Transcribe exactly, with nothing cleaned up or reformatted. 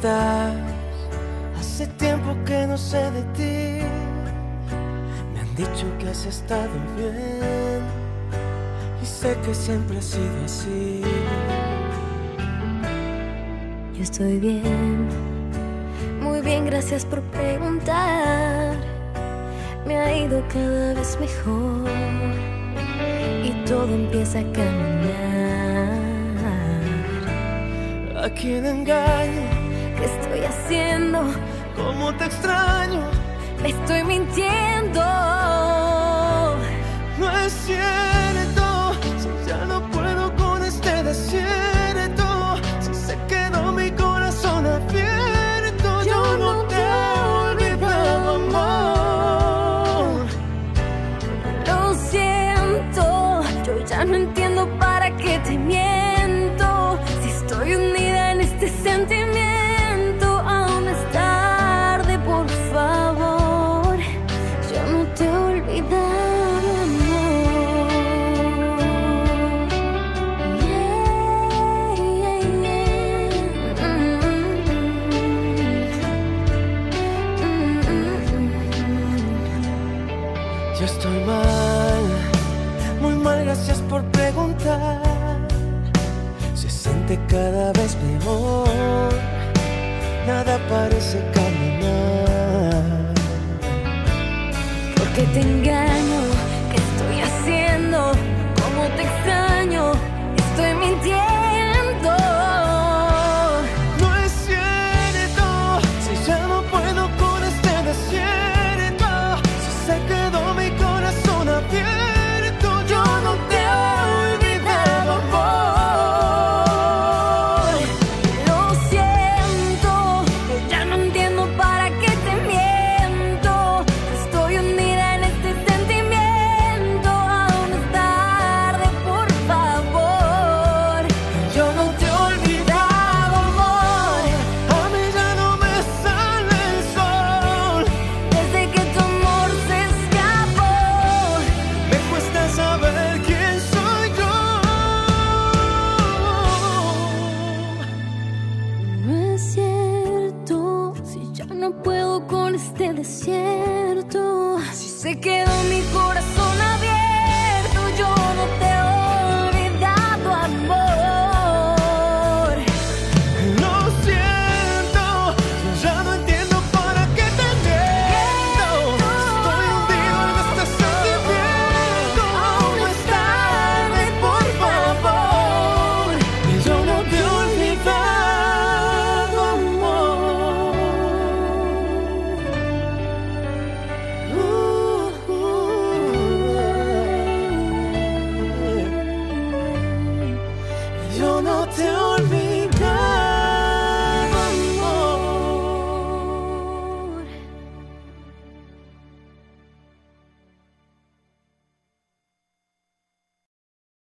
estás? Hace tiempo que no sé de ti. Me han dicho que has estado bien y sé que siempre ha sido así. Yo estoy bien, muy bien, gracias por preguntar. Me ha ido cada vez mejor y todo empieza a caminar. ¿A quién engaño? ¿Qué estoy haciendo? ¿Cómo te extraño? Me estoy mintiendo. No es cierto, si ya no puedo con este desierto, si se quedó mi corazón abierto. Yo, yo no te he olvidado, amor. Lo siento, yo ya no entiendo para qué te miento. Si estoy unida en este sentimiento, aún es tarde, por favor. Yo no te he olvidado. Yo estoy mal, muy mal, gracias por preguntar. Se siente cada vez peor, nada parece caminar. ¿Por qué te engaño? ¿Qué estoy haciendo? ¿Cómo te extraño? Estoy mintiendo. No es cierto, si ya no puedo con este desierto, si se quedó mi corazón abierto. Yo no te he olvidado, amor. Lo siento, yo ya no entiendo para qué te miento. Estoy unida en este sentimiento, aún es tarde, por favor. Yo no te he olvidado, amor. A mí ya no me sale el sol Desde que tu amor se escapó. me cuesta saber quién soy yo. No es cierto, si ya no puedo con este desierto, si se quedó mi corazón